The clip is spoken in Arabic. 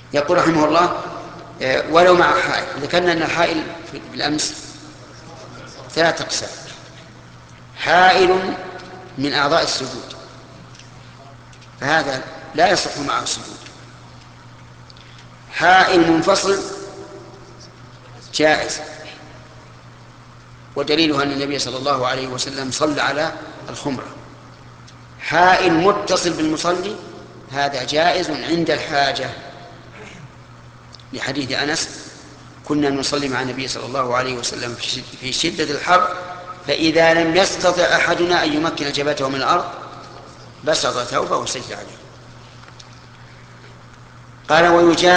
يقول رحمه الله ولو مع حائل. ذكرنا أن الحائل بالأمس 3 أقسام: حائل من أعضاء السجود، فهذا لا يصح معه السجود. حائل منفصل جائز، ودليلها أن النبي صلى الله عليه وسلم صلى على الخمرة. حائل متصل بالمصلي هذا جائز عند الحاجة، لحديث أنس: كنا نصلي مع النبي صلى الله عليه وسلم في شدة الحر، فإذا لم يستطع أحدنا أن يمكن جبهته من الأرض بسط ثوبه وسجد عليه. قال: